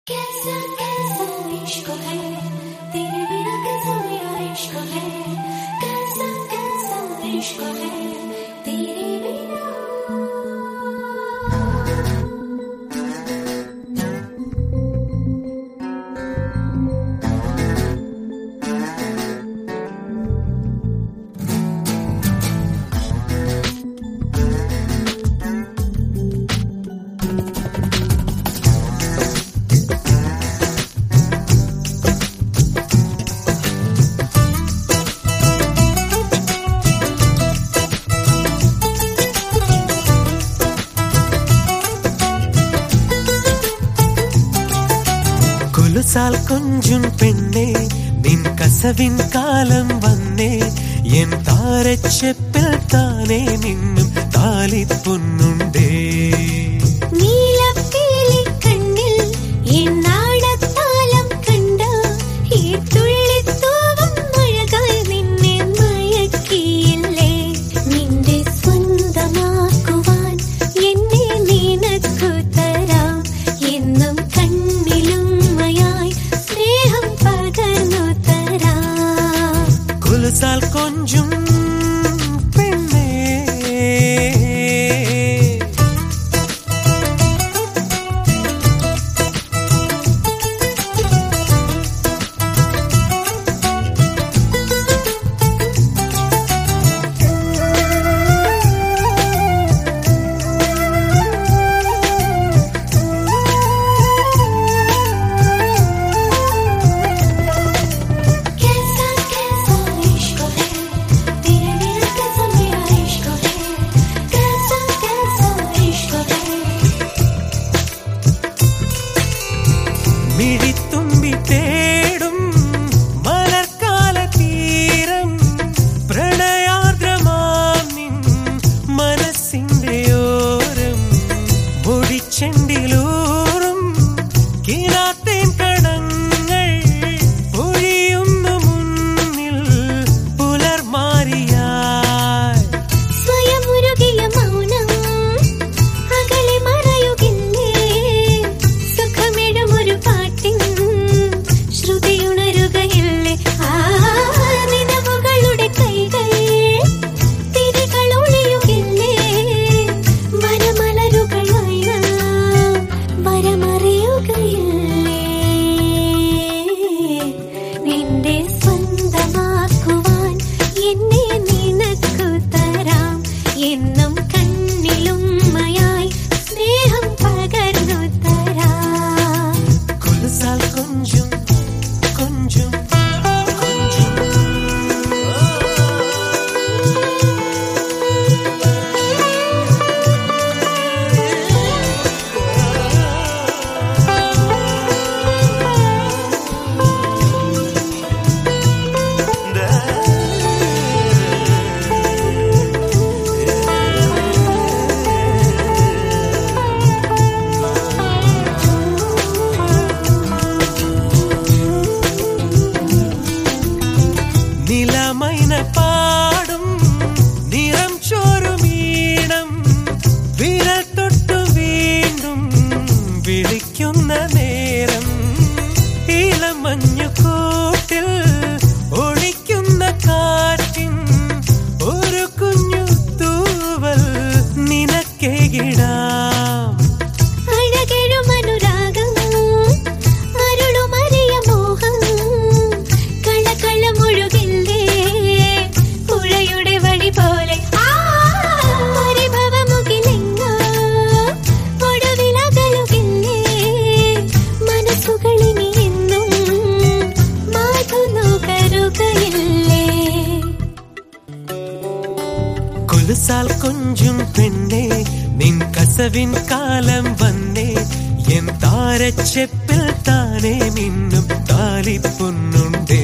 കുലുസാൽ കൊഞ്ചും പെണ്ണേ നിൻ കസവിൻ കാലം വന്നേ എൻ താരച്ചെപ്പിൽ താനേ നിന്നും താലിപ്പൊന്നുണ്ടേ കുലുസാൽ കൊഞ്ചും പെണ്ണേ മിഴിത്തുമ്പി തേടും മലർക്കാല തീരം പ്രണയാർദ്രമാം നിൻ മനസ്സിന്റെ ഓരം മുടിച്ചെണ്ടിലൂറും കിനാത്തേൻ കണങ്ങൾ പൊഴിയുന്നു മുന്നിൽ പുലർമാരിയായി സ്വയമുരുകിയ മൗനം അകലെ മറയുകില്ലേ സുഖമിടുമൊരു പാട്ടിൻ ശ്രുതിയുണരുകയില്ലേ നിലവുകളുടെ കൈകൾ തിരികൾ ഒളിയുകില്ലേ വരമലരുകളായി വരമറിയുകയില്ലേ നിന്റെ സ്വന്തമാക്കുവാൻ എന്നെ നിനക്കു തരാം എന്നും കണ്ണിലുമ്മയായി സ്നേഹം പകർന്നു തരാം കുലുസാൽ കൊഞ്ചും കൊഞ്ചും കൊഞ്ചും നിലമൈന പാടും നിറം ചോരുമീണം വിരൽ തൊട്ടു വീണ്ടും വിളിക്കുന്ന നേരം ഇളമഞ്ഞു കൂട്ടിൽ ഒളിക്കുന്ന കാറ്റിൻ ഒരു കുഞ്ഞു തൂവൽ നിനക്കേകിടാം അഴകെഴുമനുരാഗം അരുളുമറിയ മോഹം കളകളമൊഴുകില്ലേ പുഴയുടെ വഴി പോലെ പരിഭവമുകിലെങ്ങോ ഒടുവിലകലുകില്ലേ മനസ്സുകളിനി എന്നും മാധുനുകരുകയില്ലേ കുലുസാൽ കൊഞ്ചും പെണ്ണേ നിൻ കസവിൻ കാലം വന്നേ എൻ താരച്ചെപ്പിൽ താനേ നിന്നും താലിപ്പൊന്നുണ്ടേ